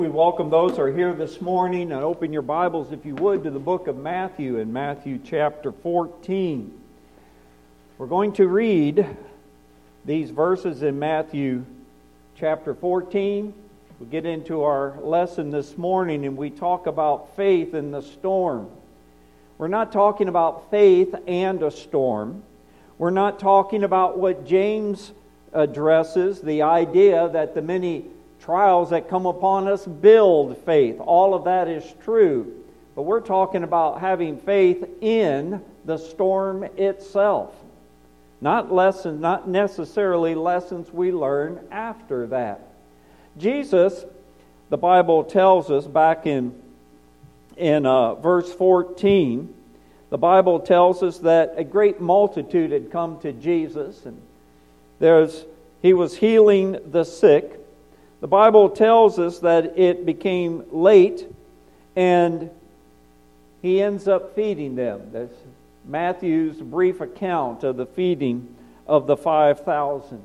We welcome those who are here this morning, and open your Bibles, if you would, to the book of Matthew, in Matthew chapter 14. We're going to read these verses in Matthew chapter 14. We get into our lesson this morning, and we talk about faith in the storm. We're not talking about faith and a storm. We're not talking about what James addresses, the idea that the many trials that come upon us build faith. All of that is true. But we're talking about having faith in the storm itself. Not necessarily lessons we learn after that. Jesus, the Bible tells us back in verse 14, the Bible tells us that a great multitude had come to Jesus, and he was healing the sick. The Bible tells us that it became late, and he ends up feeding them. That's Matthew's brief account of the feeding of the 5,000.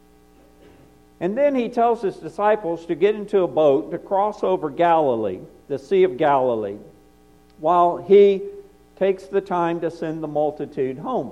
And then he tells his disciples to get into a boat to cross over Galilee, the Sea of Galilee, while he takes the time to send the multitude home.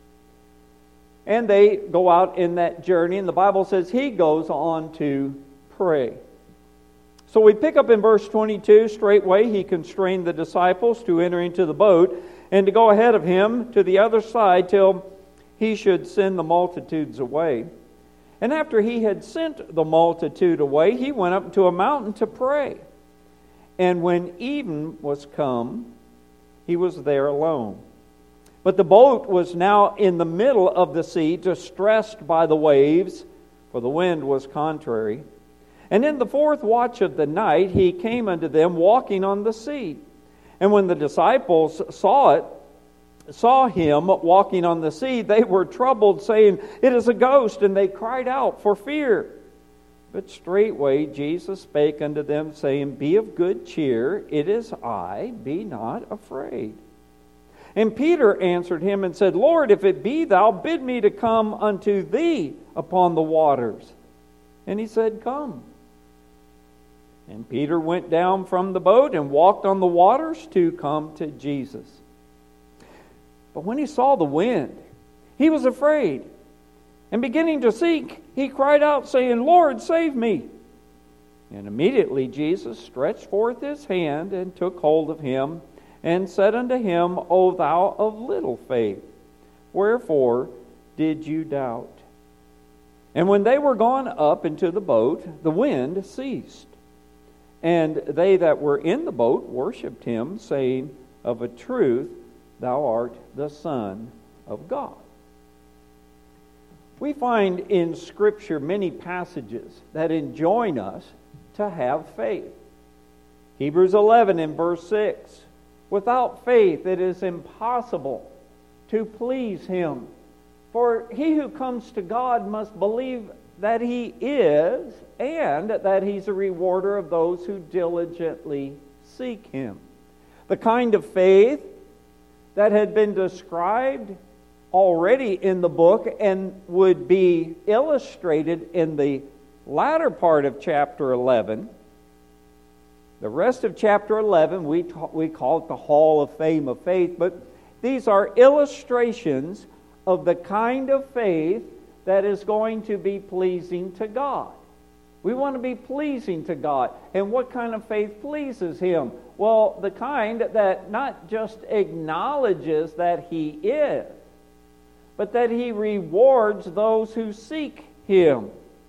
And they go out in that journey, and the Bible says he goes on to pray. So we pick up in verse 22, straightway he constrained the disciples to enter into the boat and to go ahead of him to the other side till he should send the multitudes away. And after he had sent the multitude away, he went up to a mountain to pray. And when even was come, he was there alone. But the boat was now in the middle of the sea, distressed by the waves, for the wind was contrary. And in the fourth watch of the night he came unto them walking on the sea. And when the disciples saw him walking on the sea, they were troubled, saying, It is a ghost, and they cried out for fear. But straightway Jesus spake unto them, saying, Be of good cheer, it is I, be not afraid. And Peter answered him and said, Lord, if it be thou, bid me to come unto thee upon the waters. And he said, Come. And Peter went down from the boat and walked on the waters to come to Jesus. But when he saw the wind, he was afraid. And beginning to sink, he cried out, saying, Lord, save me. And immediately Jesus stretched forth his hand and took hold of him, and said unto him, O thou of little faith, wherefore did you doubt? And when they were gone up into the boat, the wind ceased. And they that were in the boat worshipped him, saying, Of a truth, thou art the Son of God. We find in Scripture many passages that enjoin us to have faith. Hebrews 11 in verse 6. Without faith it is impossible to please him. For he who comes to God must believe that he is, and that he's a rewarder of those who diligently seek him. The kind of faith that had been described already in the book and would be illustrated in the latter part of chapter 11. The rest of chapter 11, we call it the Hall of Fame of Faith, but these are illustrations of the kind of faith that is going to be pleasing to God. We want to be pleasing to God. And what kind of faith pleases him? Well, the kind that not just acknowledges that he is, but that he rewards those who seek him.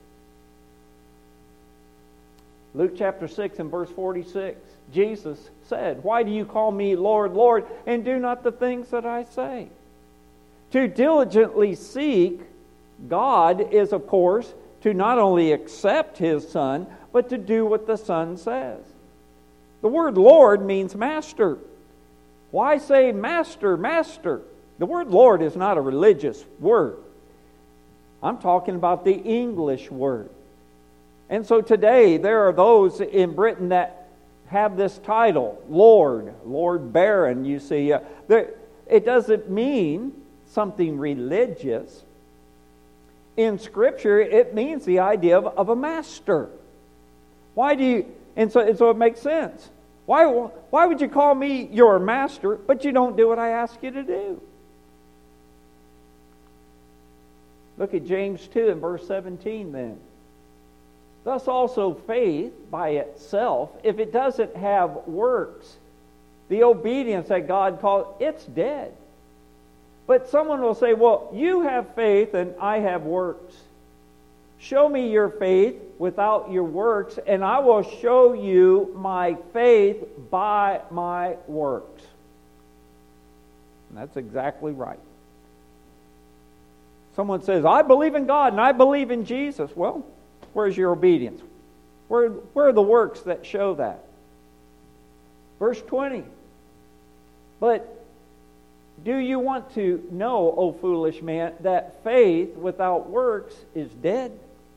Luke chapter 6 and verse 46, Jesus said, Why do you call me Lord, Lord, and do not the things that I say? To diligently seek God is, of course, to not only accept his Son, but to do what the Son says. The word Lord means master. Why say master, master? The word Lord is not a religious word. I'm talking about the English word. And so today there are those in Britain that have this title, Lord Baron, you see. It doesn't mean something religious. In Scripture, it means the idea of a master. Why do And so it makes sense. Why would you call me your master, but you don't do what I ask you to do? Look at James 2 and verse 17 then. Thus also faith by itself, if it doesn't have works, the obedience that God calls, it's dead. But someone will say, well, you have faith and I have works. Show me your faith without your works, and I will show you my faith by my works. And that's exactly right. Someone says, I believe in God and I believe in Jesus. Well, where's your obedience? Where are the works that show that? Verse 20. But do you want to know, O foolish man, that faith without works is dead?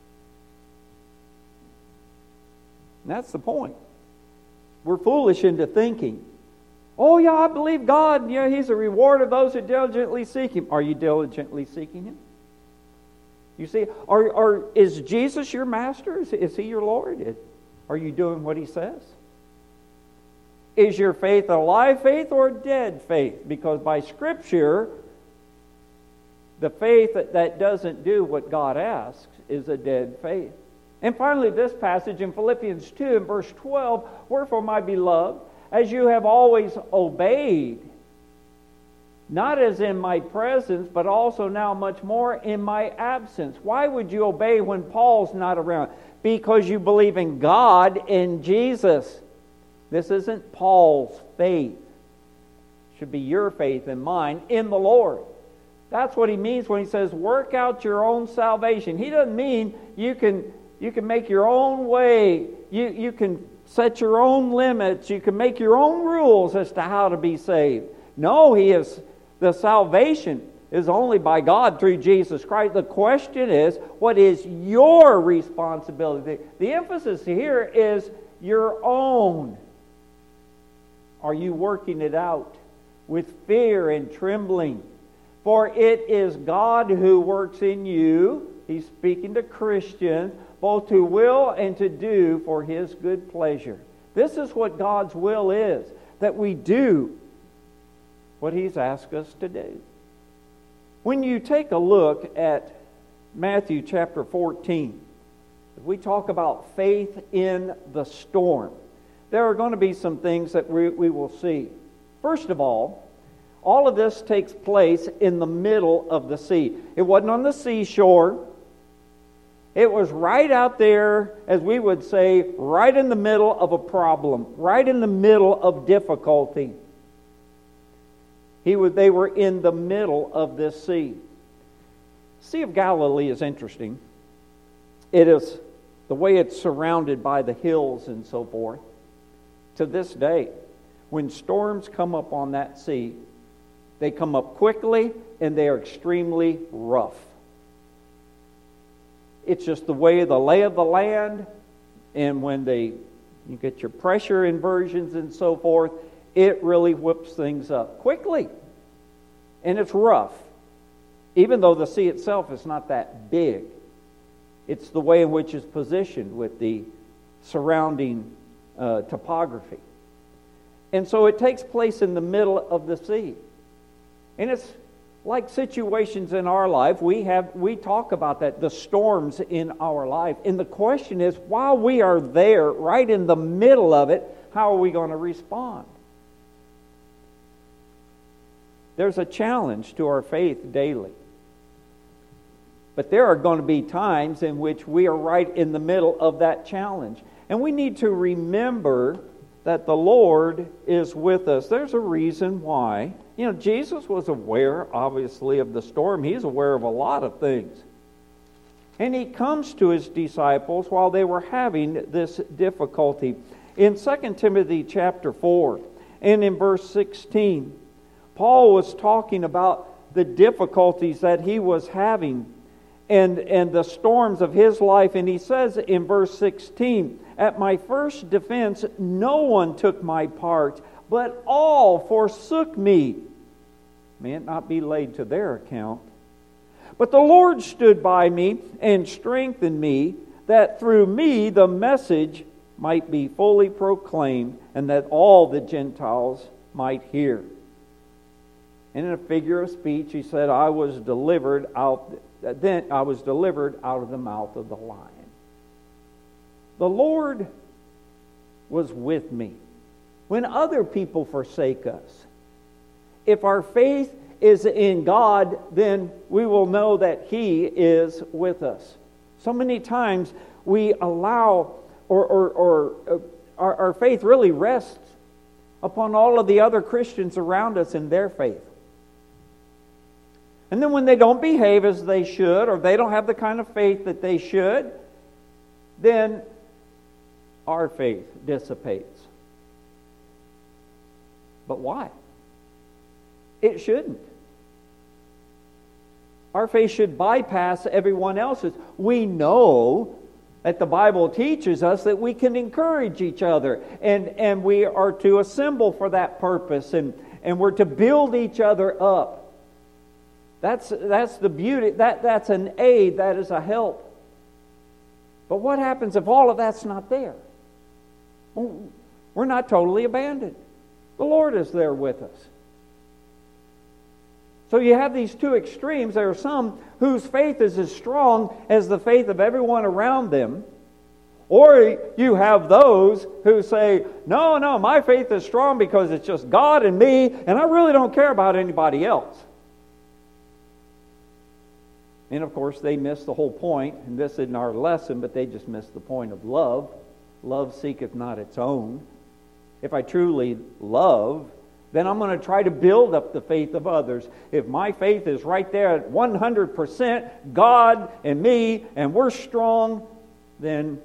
And that's the point. We're foolish into thinking, oh yeah, I believe God, yeah, He's a reward of those who diligently seek Him. Are you diligently seeking Him? You see, is Jesus your master? Is He your Lord? Are you doing what He says? Is your faith a live faith or a dead faith? Because by Scripture, the faith that doesn't do what God asks is a dead faith. And finally, this passage in Philippians 2 and verse 12, wherefore, my beloved, as you have always obeyed, not as in my presence, but also now much more in my absence. Why would you obey when Paul's not around? Because you believe in God and Jesus. This isn't Paul's faith. It should be your faith and mine in the Lord. That's what he means when he says, work out your own salvation. He doesn't mean you can make your own way. You can set your own limits. You can make your own rules as to how to be saved. No, the salvation is only by God through Jesus Christ. The question is, what is your responsibility? The emphasis here is your own. Are you working it out with fear and trembling? For it is God who works in you. He's speaking to Christians, both to will and to do for His good pleasure. This is what God's will is, that we do what He's asked us to do. When you take a look at Matthew chapter 14, we talk about faith in the storm. There are going to be some things that we will see. First of all of this takes place in the middle of the sea. It wasn't on the seashore. It was right out there, as we would say, right in the middle of a problem, right in the middle of difficulty. They were in the middle of this sea. Sea of Galilee is interesting. It is the way it's surrounded by the hills and so forth. To this day, when storms come up on that sea, they come up quickly and they are extremely rough. It's just the way the lay of the land, and when you get your pressure inversions and so forth, it really whips things up quickly. And it's rough. Even though the sea itself is not that big. It's the way in which it's positioned with the surrounding topography. And so it takes place in the middle of the sea. And it's like situations in our life. We talk about that, the storms in our life. And the question is, while we are there, right in the middle of it, how are we going to respond? There's a challenge to our faith daily. But there are going to be times in which we are right in the middle of that challenge. And we need to remember that the Lord is with us. There's a reason why. Jesus was aware, obviously, of the storm. He's aware of a lot of things. And He comes to His disciples while they were having this difficulty. In 2 Timothy chapter 4 and in verse 16, Paul was talking about the difficulties that he was having and the storms of his life. And he says in verse 16, at my first defense, no one took my part, but all forsook me. May it not be laid to their account. But the Lord stood by me and strengthened me, that through me the message might be fully proclaimed, and that all the Gentiles might hear. And in a figure of speech, he said, I was delivered out of the mouth of the lion. The Lord was with me when other people forsake us. If our faith is in God, then we will know that He is with us. So many times we allow, our faith really rests upon all of the other Christians around us in their faith. And then when they don't behave as they should, or they don't have the kind of faith that they should, then our faith dissipates. But why? It shouldn't. Our faith should bypass everyone else's. We know that the Bible teaches us that we can encourage each other, and we are to assemble for that purpose, and we're to build each other up. That's the beauty. That's an aid. That is a help. But what happens if all of that's not there? Well, we're not totally abandoned. The Lord is there with us. So you have these two extremes. There are some whose faith is as strong as the faith of everyone around them. Or you have those who say, no, my faith is strong because it's just God and me, and I really don't care about anybody else. And of course, they miss the whole point, and this isn't our lesson, but they just miss the point of love. Love seeketh not its own. If I truly love, then I'm going to try to build up the faith of others. If my faith is right there at 100%, God and me, and we're strong, then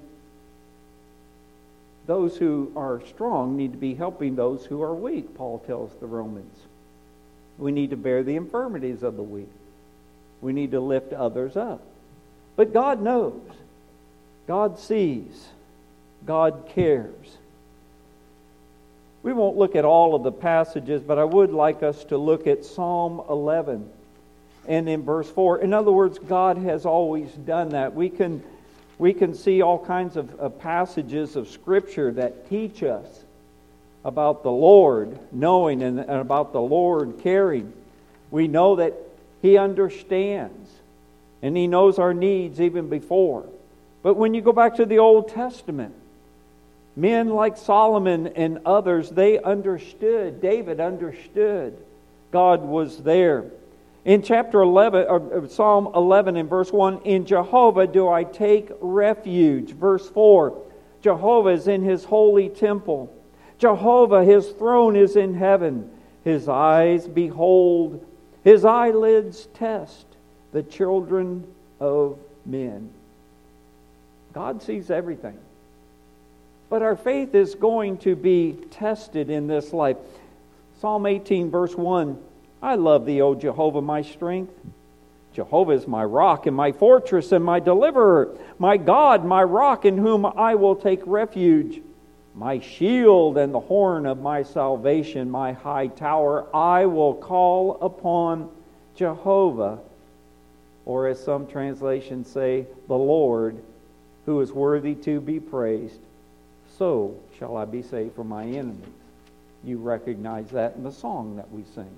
those who are strong need to be helping those who are weak, Paul tells the Romans. We need to bear the infirmities of the weak. We need to lift others up. But God knows. God sees. God cares. We won't look at all of the passages, but I would like us to look at Psalm 11 and in verse 4. In other words, God has always done that. We can see all kinds of passages of Scripture that teach us about the Lord knowing and about the Lord caring. We know that He understands and He knows our needs even before. But when you go back to the Old Testament, men like Solomon and others, they understood. David understood. God was there. In chapter 11, or Psalm 11 and verse 1, in Jehovah do I take refuge. Verse 4, Jehovah is in His holy temple. Jehovah, His throne is in heaven. His eyes behold, His eyelids test the children of men. God sees everything. But our faith is going to be tested in this life. Psalm 18 verse 1, I love Thee, O Jehovah, my strength. Jehovah is my rock and my fortress and my deliverer, my God, my rock in whom I will take refuge, my shield and the horn of my salvation, my high tower. I will call upon Jehovah, or as some translations say, the Lord, who is worthy to be praised. So shall I be saved from my enemies. You recognize that in the song that we sing.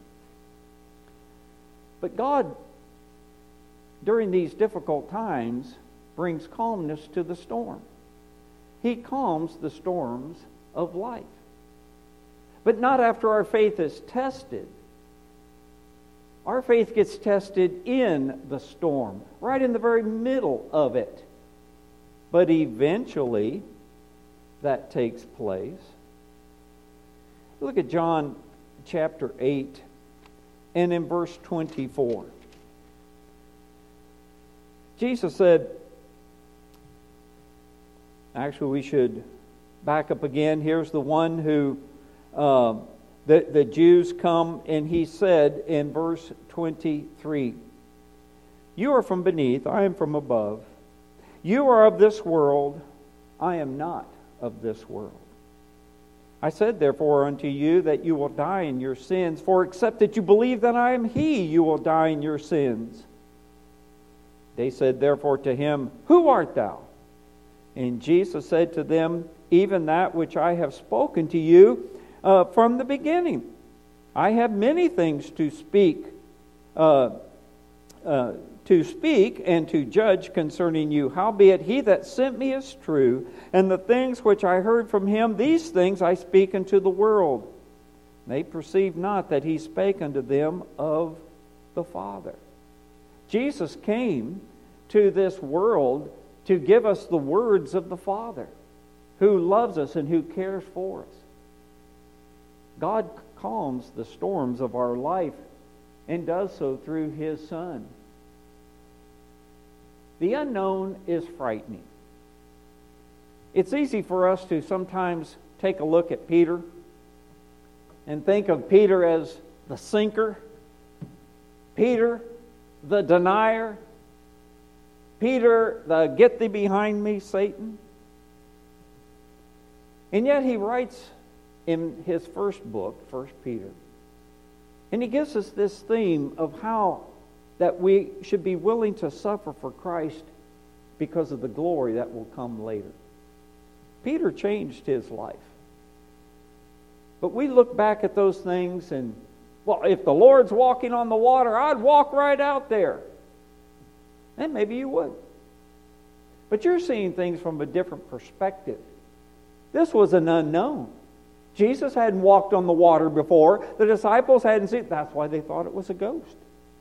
But God, during these difficult times, brings calmness to the storm. He calms the storms of life. But not after our faith is tested. Our faith gets tested in the storm, right in the very middle of it. But eventually, that takes place. Look at John chapter 8 and in verse 24. Jesus said, actually we should back up again. Here's the one who, the Jews come, and He said in verse 23, You are from beneath, I am from above. You are of this world, I am not of this world. I said therefore unto you that you will die in your sins, for except that you believe that I am He, you will die in your sins. They said therefore to Him, Who art thou? And Jesus said to them, even that which I have spoken to you from the beginning. I have many things to speak and to judge concerning you. Howbeit he that sent me is true, and the things which I heard from him, these things I speak unto the world. They perceive not that he spake unto them of the Father. Jesus came to this world to give us the words of the Father, who loves us and who cares for us. God calms the storms of our life and does so through His Son. The unknown is frightening. It's easy for us to sometimes take a look at Peter and think of Peter as the sinker, Peter the denier, Peter the get thee behind me, Satan. And yet he writes in his first book, 1 Peter, and he gives us this theme of how that we should be willing to suffer for Christ because of the glory that will come later. Peter changed his life. But we look back at those things and, well, if the Lord's walking on the water, I'd walk right out there. And maybe you would. But you're seeing things from a different perspective. This was an unknown. Jesus hadn't walked on the water before. The disciples hadn't seen it. That's why they thought it was a ghost.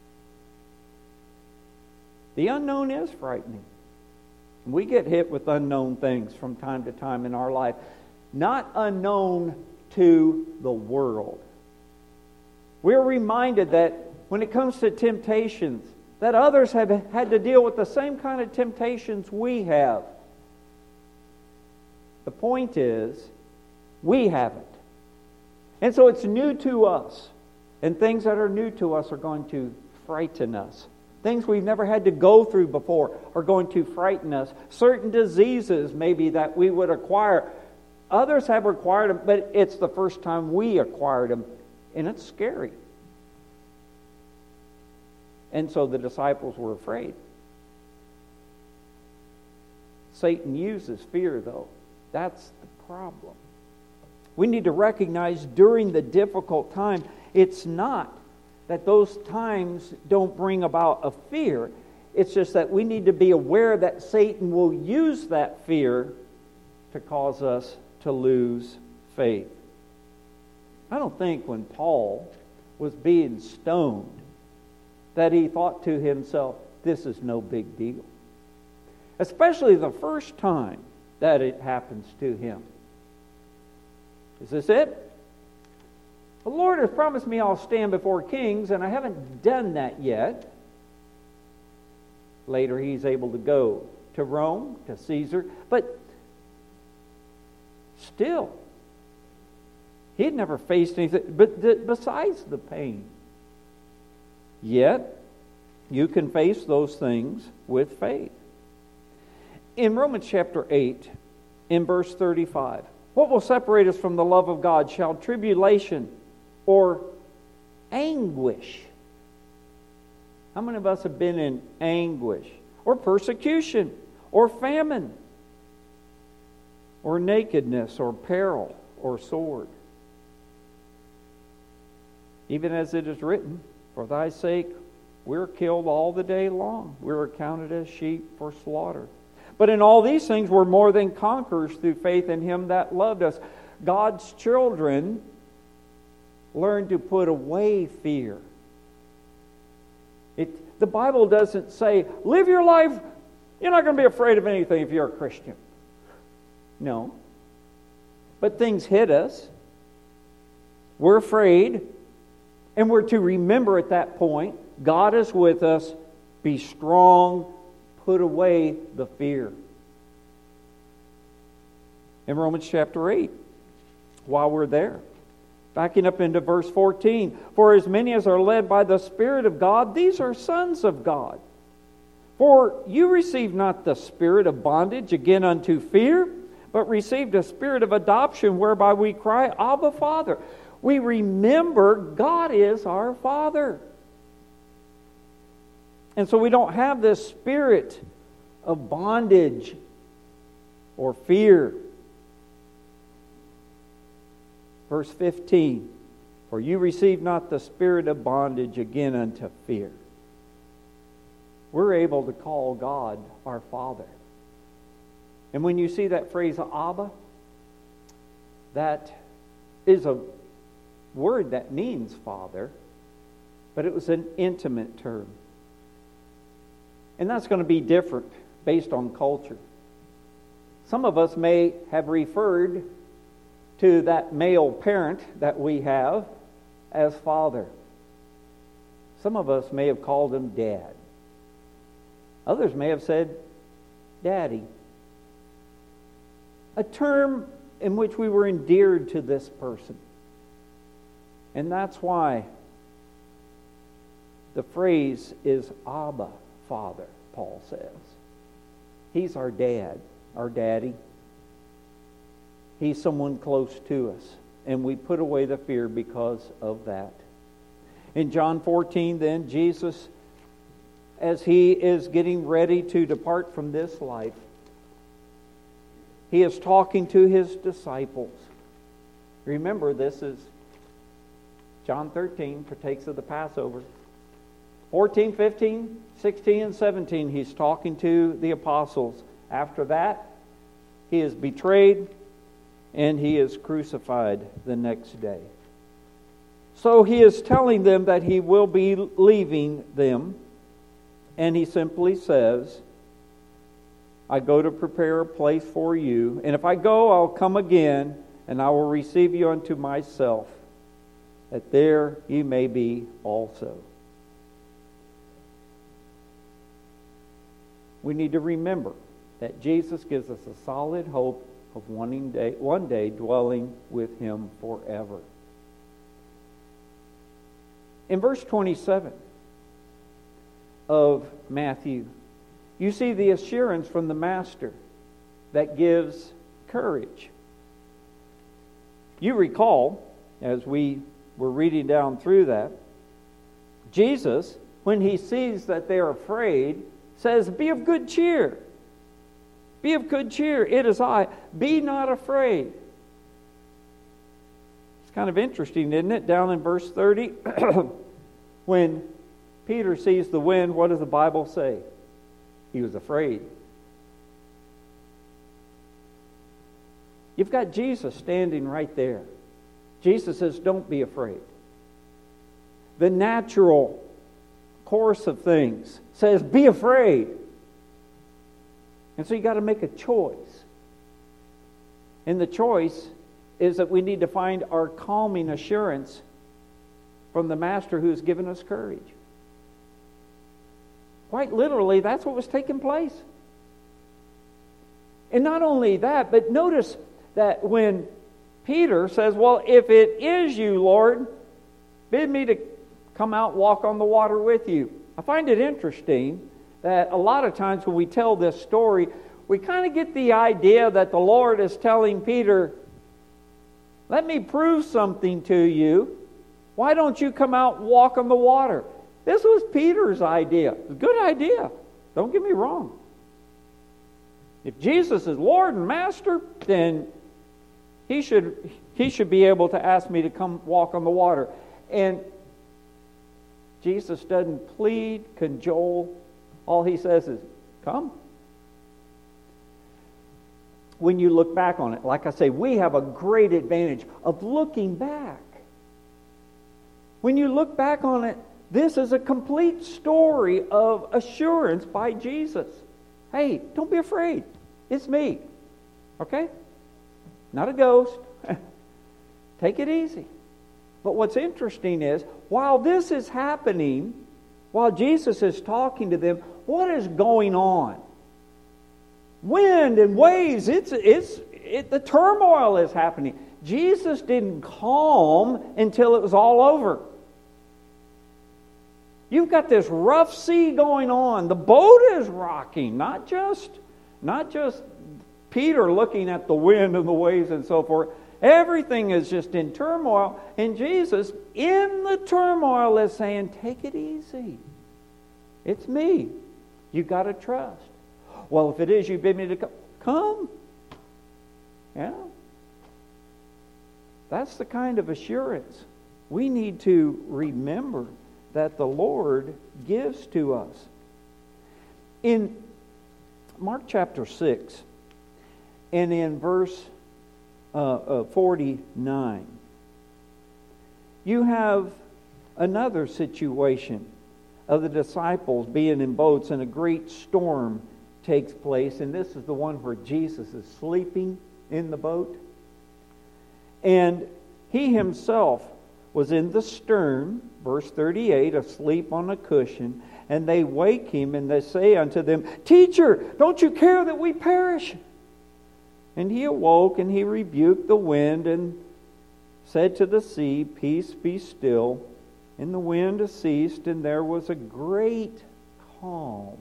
The unknown is frightening. We get hit with unknown things from time to time in our life. Not unknown to the world. We're reminded that when it comes to temptations, that others have had to deal with the same kind of temptations we have. The point is, we haven't. And so it's new to us. And things that are new to us are going to frighten us. Things we've never had to go through before are going to frighten us. Certain diseases maybe that we would acquire. Others have acquired them, but it's the first time we acquired them. And it's scary. And so the disciples were afraid. Satan uses fear, though. That's the problem. We need to recognize during the difficult time, it's not that those times don't bring about a fear. It's just that we need to be aware that Satan will use that fear to cause us to lose faith. I don't think when Paul was being stoned that he thought to himself, this is no big deal. Especially the first time that it happens to him. Is this it? The Lord has promised me I'll stand before kings, and I haven't done that yet. Later he's able to go to Rome, to Caesar, but still, he had never faced anything besides the pain. Yet, you can face those things with faith. In Romans chapter 8, in verse 35, what will separate us from the love of God? Shall tribulation or anguish? How many of us have been in anguish? Or persecution? Or famine? Or nakedness? Or peril? Or sword? Even as it is written, for thy sake we're killed all the day long. We're accounted as sheep for slaughter. But in all these things we're more than conquerors through faith in Him that loved us. God's children learn to put away fear. The Bible doesn't say, live your life, you're not going to be afraid of anything if you're a Christian. No. But things hit us. We're afraid. And we're to remember at that point, God is with us. Be strong. Put away the fear. In Romans chapter 8, while we're there, backing up into verse 14, for as many as are led by the Spirit of God, these are sons of God. For you received not the spirit of bondage again unto fear, but received a spirit of adoption whereby we cry, Abba, Father. We remember God is our Father. And so we don't have this spirit of bondage or fear. Verse 15, for you receive not the spirit of bondage again unto fear. We're able to call God our Father. And when you see that phrase, Abba, that is a word that means Father, but it was an intimate term. And that's going to be different based on culture. Some of us may have referred to that male parent that we have as father. Some of us may have called him Dad. Others may have said Daddy. A term in which we were endeared to this person. And that's why the phrase is Abba, Father, Paul says. He's our dad, our daddy. He's someone close to us. And we put away the fear because of that. In John 14, then, Jesus, as he is getting ready to depart from this life, he is talking to his disciples. Remember, this is John 13, partakes of the Passover. 14, 15, 16, and 17, he's talking to the apostles. After that, he is betrayed and he is crucified the next day. So he is telling them that he will be leaving them. And he simply says, I go to prepare a place for you. And if I go, I'll come again, and I will receive you unto myself, that there you may be also. We need to remember that Jesus gives us a solid hope of one day dwelling with him forever. In verse 27 of Matthew, you see the assurance from the Master that gives courage. You recall, as we were reading down through that, Jesus, when he sees that they are afraid, says, be of good cheer. Be of good cheer. It is I. Be not afraid. It's kind of interesting, isn't it? Down in verse 30, when Peter sees the wind, what does the Bible say? He was afraid. You've got Jesus standing right there. Jesus says, don't be afraid. The natural course of things says, be afraid. And so you got to make a choice. And the choice is that we need to find our calming assurance from the Master who has given us courage. Quite literally, that's what was taking place. And not only that, but notice that when Peter says, well, if it is you, Lord, bid me to come out and walk on the water with you. I find it interesting that a lot of times when we tell this story, we kind of get the idea that the Lord is telling Peter, let me prove something to you. Why don't you come out and walk on the water? This was Peter's idea. It was a good idea. Don't get me wrong. If Jesus is Lord and Master, then He should be able to ask me to come walk on the water. And Jesus doesn't plead, cajole. All He says is, come. When you look back on it, like I say, we have a great advantage of looking back. When you look back on it, this is a complete story of assurance by Jesus. Hey, don't be afraid. It's me. Okay? Not a ghost. Take it easy. But what's interesting is, while this is happening, while Jesus is talking to them, what is going on? Wind and waves, the turmoil is happening. Jesus didn't calm until it was all over. You've got this rough sea going on. The boat is rocking, not just Peter looking at the wind and the waves and so forth. Everything is just in turmoil. And Jesus, in the turmoil, is saying, take it easy. It's me. You got to trust. Well, if it is you bid me to come, Yeah. That's the kind of assurance we need to remember that the Lord gives to us. In Mark chapter 6 and in verse 49, you have another situation of the disciples being in boats, and a great storm takes place. And this is the one where Jesus is sleeping in the boat. And he himself was in the stern, verse 38, asleep on a cushion. And they wake him, and they say unto them, Teacher, don't you care that we perish? And he awoke, and he rebuked the wind, and said to the sea, Peace, be still. And the wind ceased, and there was a great calm.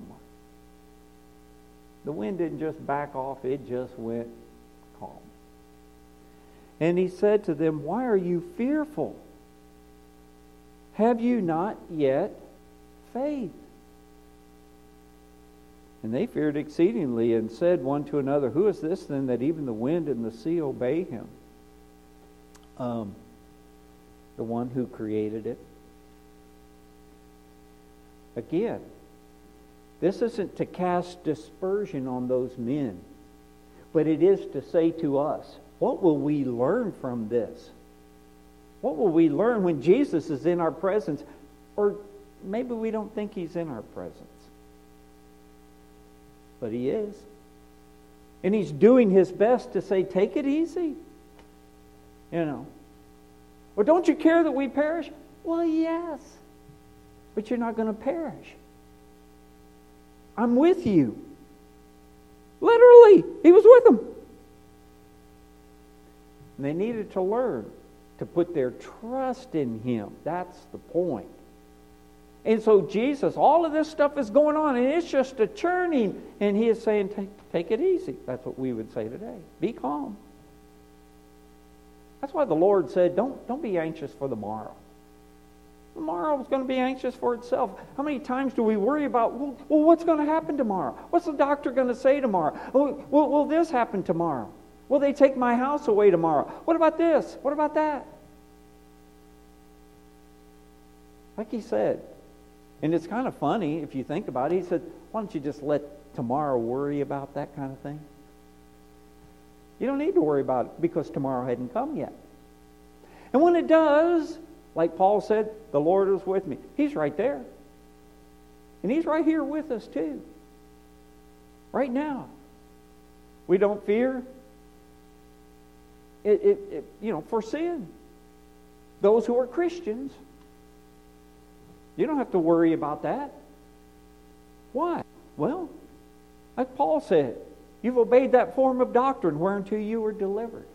The wind didn't just back off, it just went calm. And he said to them, Why are you fearful? Have you not yet faith? And they feared exceedingly, and said one to another, Who is this then, that even the wind and the sea obey him? The one who created it. Again, this isn't to cast dispersion on those men, but it is to say to us, what will we learn from this? What will we learn when Jesus is in our presence? Or maybe we don't think he's in our presence. But he is. And he's doing his best to say, take it easy. You know. Well, don't you care that we perish? Well, yes. But you're not going to perish. I'm with you. Literally, he was with them. And they needed to learn to put their trust in him. That's the point. And so Jesus, all of this stuff is going on, and it's just a churning. And he is saying, take it easy. That's what we would say today. Be calm. That's why the Lord said, don't be anxious for the morrow. Tomorrow is going to be anxious for itself. How many times do we worry about, well, what's going to happen tomorrow? What's the doctor going to say tomorrow? Will this happen tomorrow? Will they take my house away tomorrow? What about this? What about that? Like he said, and it's kind of funny if you think about it, he said, why don't you just let tomorrow worry about that kind of thing? You don't need to worry about it because tomorrow hadn't come yet. And when it does, like Paul said, the Lord is with me. He's right there. And he's right here with us too. Right now. We don't fear for sin. Those who are Christians, you don't have to worry about that. Why? Well, like Paul said, you've obeyed that form of doctrine whereunto you were delivered.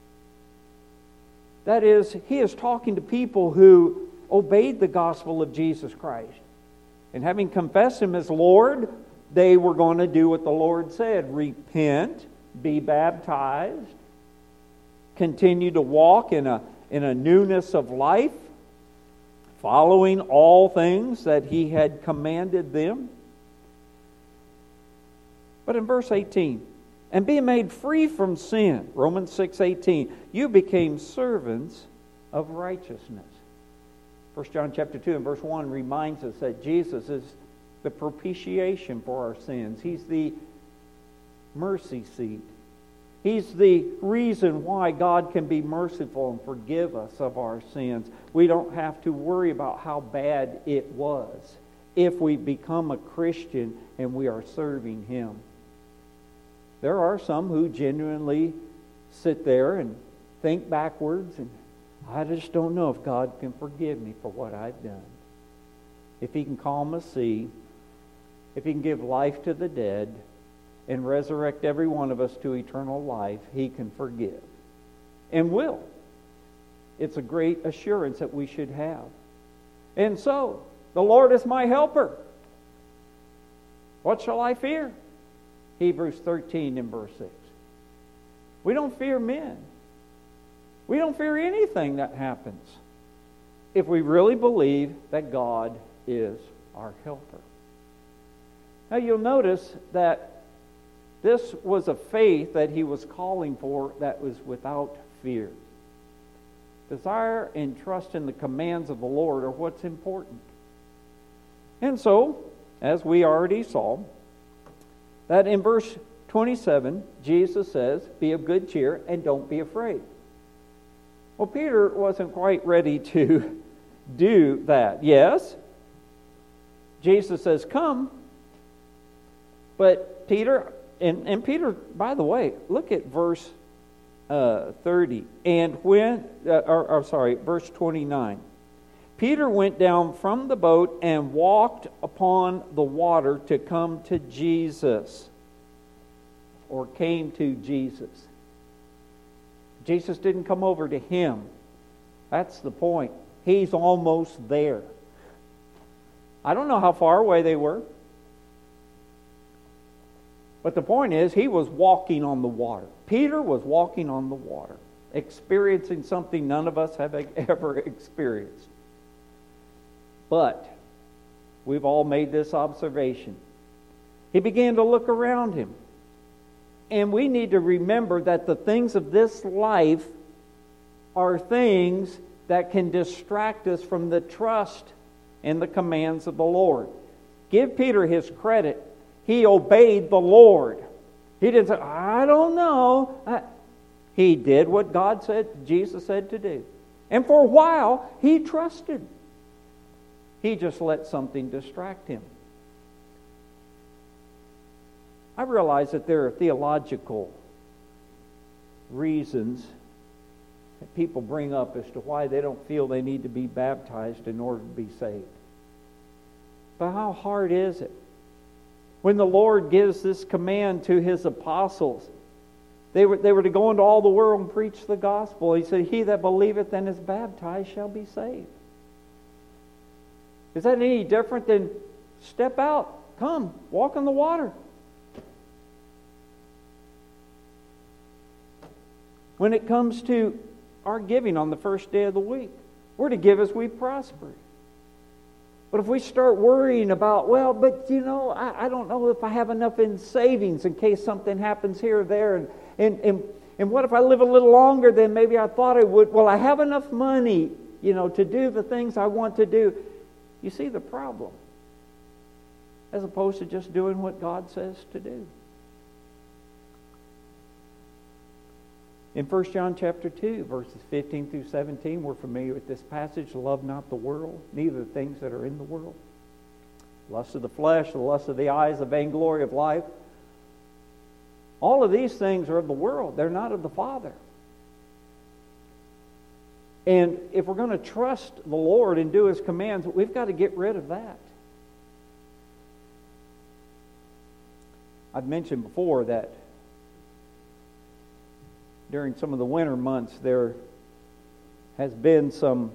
That is, he is talking to people who obeyed the gospel of Jesus Christ. And having confessed him as Lord, they were going to do what the Lord said. Repent, be baptized, continue to walk in a newness of life, following all things that he had commanded them. But in verse 18, and being made free from sin, Romans 6:18, you became servants of righteousness. 1 John chapter 2 and verse 1 reminds us that Jesus is the propitiation for our sins. He's the mercy seat. He's the reason why God can be merciful and forgive us of our sins. We don't have to worry about how bad it was if we become a Christian and we are serving him. There are some who genuinely sit there and think backwards, and I just don't know if God can forgive me for what I've done. If he can calm a sea, if he can give life to the dead, and resurrect every one of us to eternal life, he can forgive. And will. It's a great assurance that we should have. And so, the Lord is my helper. What shall I fear? Hebrews 13 and verse 6. We don't fear men. We don't fear anything that happens if we really believe that God is our helper. Now you'll notice that This was a faith that he was calling for that was without fear. Desire and trust in the commands of the Lord are what's important. And so, as we already saw, that in verse 27, Jesus says, "Be of good cheer and don't be afraid." Well, Peter wasn't quite ready to do that. Yes, Jesus says, "Come." But Peter, and Peter, by the way, look at verse 30. Verse 29. Peter went down from the boat and walked upon the water to come to Jesus, or came to Jesus. Jesus didn't come over to him. That's the point. He's almost there. I don't know how far away they were, but the point is, he was walking on the water. Peter was walking on the water, experiencing something none of us have ever experienced. But we've all made this observation. He began to look around him. And we need to remember that the things of this life are things that can distract us from the trust in the commands of the Lord. Give Peter his credit. He obeyed the Lord. He didn't say, "I don't know." He did what God said, Jesus said to do. And for a while, he trusted. He just let something distract him. I realize that there are theological reasons that people bring up as to why they don't feel they need to be baptized in order to be saved. But how hard is it? When the Lord gives this command to His apostles, they were to go into all the world and preach the gospel. He said, "He that believeth and is baptized shall be saved." Is that any different than step out, come, walk on the water? When it comes to our giving on the first day of the week, we're to give as we prosper. But if we start worrying about, well, but I don't know if I have enough in savings in case something happens here or there, and what if I live a little longer than maybe I thought I would? Well, I have enough money, to do the things I want to do. You see the problem, as opposed to just doing what God says to do. In 1 John chapter 2, verses 15 through 17, we're familiar with this passage. "Love not the world, neither the things that are in the world. Lust of the flesh, the lust of the eyes, the vainglory of life. All of these things are of the world. They're not of the Father." And if we're going to trust the Lord and do His commands, we've got to get rid of that. I've mentioned before that during some of the winter months, there has been some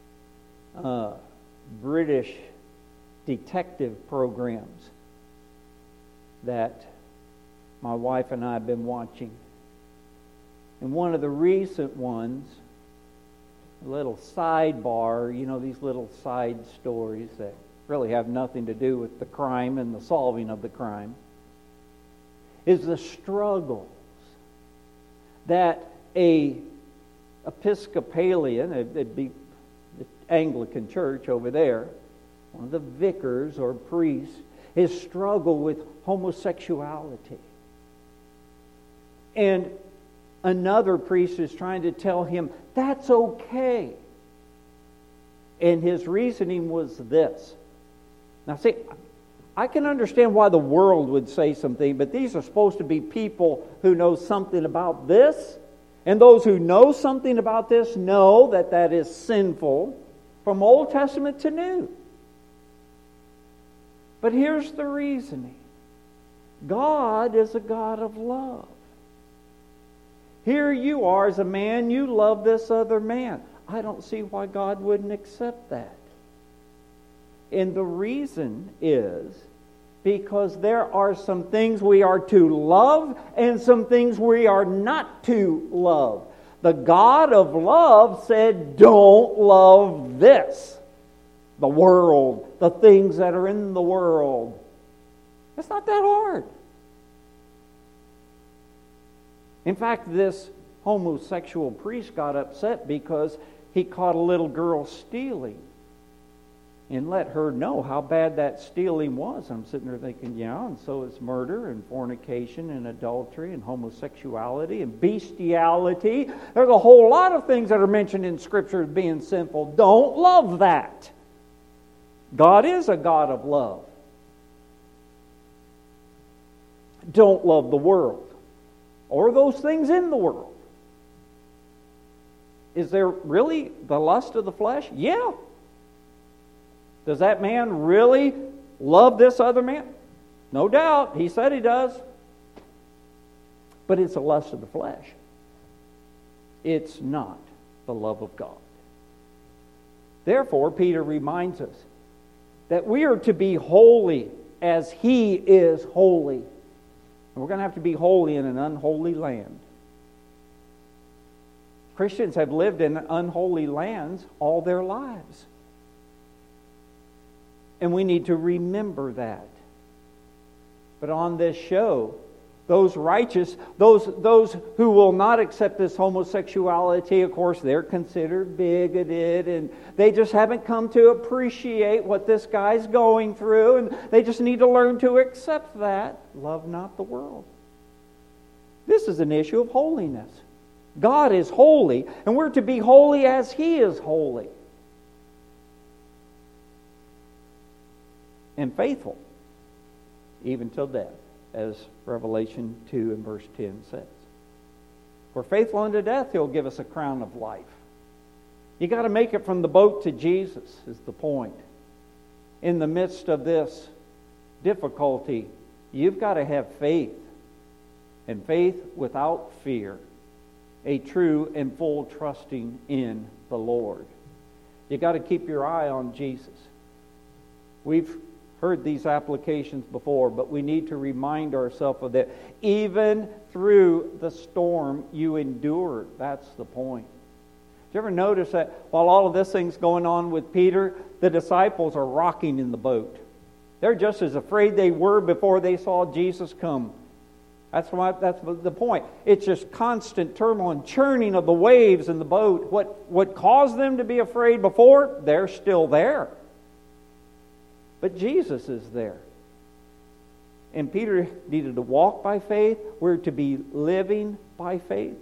British detective programs that my wife and I have been watching. And one of the recent ones, a little sidebar, these little side stories that really have nothing to do with the crime and the solving of the crime, is the struggle that a Episcopalian, it'd be the Anglican church over there, one of the vicars or priests, his struggle with homosexuality. And another priest is trying to tell him, that's okay. And his reasoning was this. Now see, I can understand why the world would say something, but these are supposed to be people who know something about this. And those who know something about this know that that is sinful from Old Testament to New. But here's the reasoning. God is a God of love. Here you are as a man, you love this other man. I don't see why God wouldn't accept that. And the reason is because there are some things we are to love and some things we are not to love. The God of love said, don't love this, the world, the things that are in the world. It's not that hard. In fact, this homosexual priest got upset because he caught a little girl stealing and let her know how bad that stealing was. I'm sitting there thinking, yeah, and so is murder and fornication and adultery and homosexuality and bestiality. There's a whole lot of things that are mentioned in Scripture as being sinful. Don't love that. God is a God of love. Don't love the world or those things in the world. Is there really the lust of the flesh? Yeah. Does that man really love this other man? No doubt. He said he does. But it's a lust of the flesh. It's not the love of God. Therefore, Peter reminds us that we are to be holy as He is holy. And we're going to have to be holy in an unholy land. Christians have lived in unholy lands all their lives. And we need to remember that. But on this show, those righteous, those who will not accept this homosexuality, of course, they're considered bigoted, and they just haven't come to appreciate what this guy's going through, and they just need to learn to accept that. Love not the world. This is an issue of holiness. God is holy, and we're to be holy as He is holy. And faithful, even till death, as Revelation 2 and verse 10 says. For faithful unto death, He'll give us a crown of life. You got to make it from the boat to Jesus, is the point. In the midst of this difficulty, you've got to have faith. And faith without fear. A true and full trusting in the Lord. You got to keep your eye on Jesus. We've heard these applications before, but we need to remind ourselves of that. Even through the storm you endured. That's the point. Did you ever notice that while all of this thing's going on with Peter, the disciples are rocking in the boat? They're just as afraid they were before they saw Jesus come. That's the point. It's just constant turmoil and churning of the waves in the boat. What caused them to be afraid before, they're still there. But Jesus is there. And Peter needed to walk by faith. We're to be living by faith.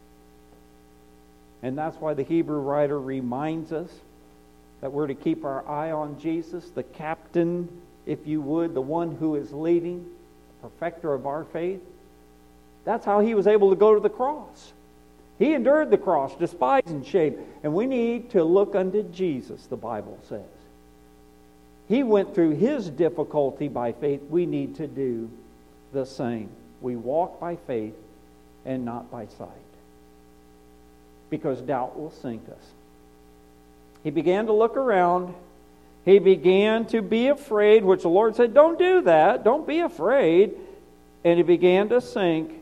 And that's why the Hebrew writer reminds us that we're to keep our eye on Jesus, the captain, if you would, the one who is leading, the perfecter of our faith. That's how He was able to go to the cross. He endured the cross, despised and shame. And we need to look unto Jesus, the Bible says. He went through His difficulty by faith. We need to do the same. We walk by faith and not by sight. Because doubt will sink us. He began to look around. He began to be afraid, which the Lord said, don't do that. Don't be afraid. And he began to sink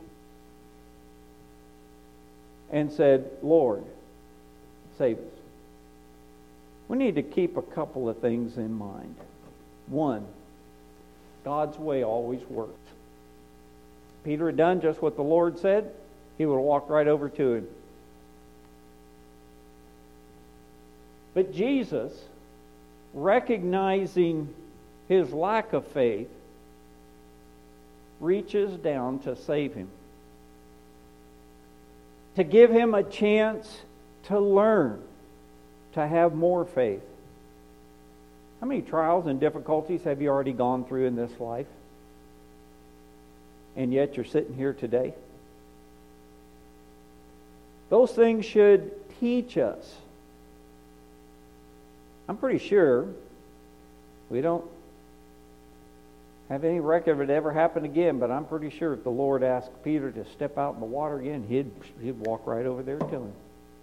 and said, Lord, save us. We need to keep a couple of things in mind. One, God's way always works. Peter had done just what the Lord said. He would have walked right over to him. But Jesus, recognizing his lack of faith, reaches down to save him. To give him a chance to learn, to have more faith. How many trials and difficulties have you already gone through in this life? And yet you're sitting here today. Those things should teach us. I'm pretty sure we don't have any record of it ever happened again, but I'm pretty sure if the Lord asked Peter to step out in the water again, he'd walk right over there to him.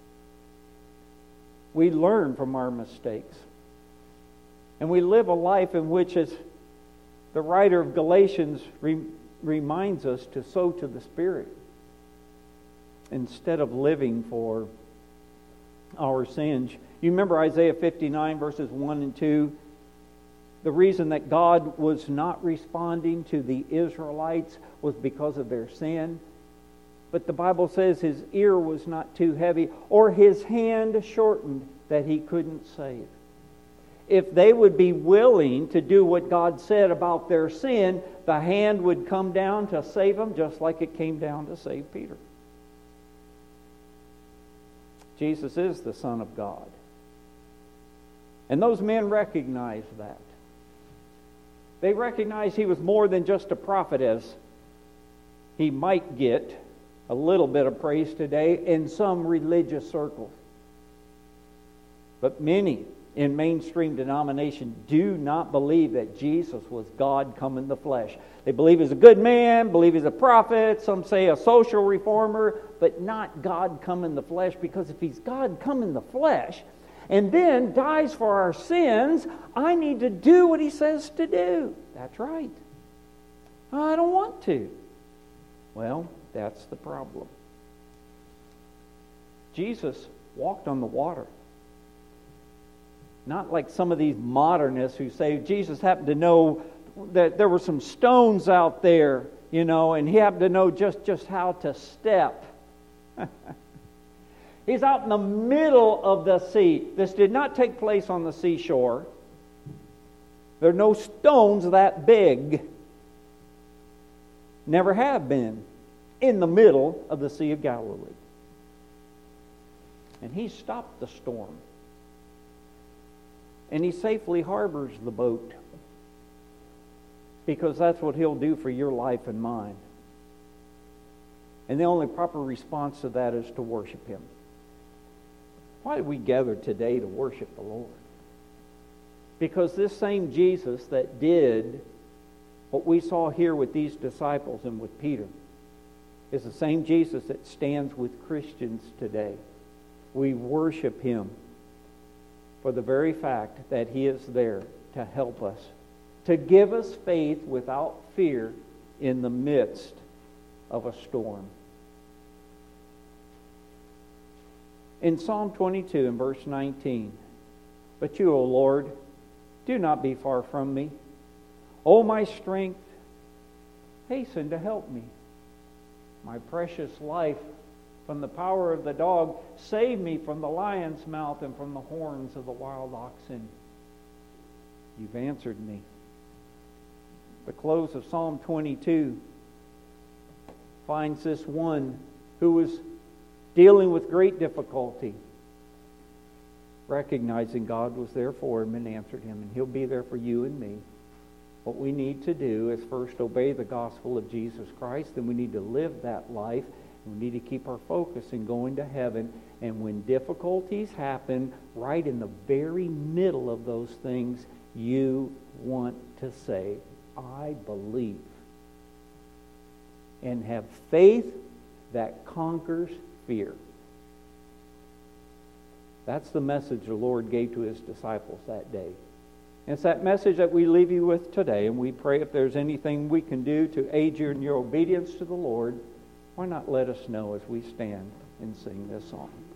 We learn from our mistakes. And we live a life in which, as the writer of Galatians reminds us, to sow to the Spirit instead of living for our sins. You remember Isaiah 59 verses 1 and 2? The reason that God was not responding to the Israelites was because of their sin. but the Bible says his ear was not too heavy, or his hand shortened that he couldn't save. If they would be willing to do what God said about their sin, the hand would come down to save them just like it came down to save Peter. Jesus is the Son of God. And those men recognized that. They recognized he was more than just a prophet, as he might get a little bit of praise today in some religious circles. But many in mainstream denomination do not believe that Jesus was God come in the flesh. They believe he's a good man, believe he's a prophet, some say a social reformer, but not God come in the flesh, because if he's God come in the flesh and then dies for our sins, I need to do what he says to do. That's right. I don't want to. Well, that's the problem. Jesus walked on the water. Not like some of these modernists who say Jesus happened to know that there were some stones out there, and he happened to know just how to step. He's out in the middle of the sea. This did not take place on the seashore. There are no stones that big. Never have been in the middle of the Sea of Galilee. And he stopped the storm. And he safely harbors the boat, because that's what he'll do for your life and mine. And the only proper response to that is to worship him. Why did we gather today to worship the Lord? Because this same Jesus that did what we saw here with these disciples and with Peter is the same Jesus that stands with Christians today. We worship him for the very fact that he is there to help us, to give us faith without fear in the midst of a storm. In Psalm 22 and verse 19, "But you, O Lord, do not be far from me. O my strength, hasten to help me. My precious life, from the power of the dog, save me from the lion's mouth and from the horns of the wild oxen. You've answered me." The close of Psalm 22 finds this one who was dealing with great difficulty, recognizing God was there for him and answered him, and he'll be there for you and me. What we need to do is first obey the gospel of Jesus Christ, and we need to live that life. We need to keep our focus in going to heaven. And when difficulties happen, right in the very middle of those things, you want to say, "I believe," and have faith that conquers fear. That's the message the Lord gave to his disciples that day. And it's that message that we leave you with today. And we pray if there's anything we can do to aid you in your obedience to the Lord, why not let us know as we stand and sing this song.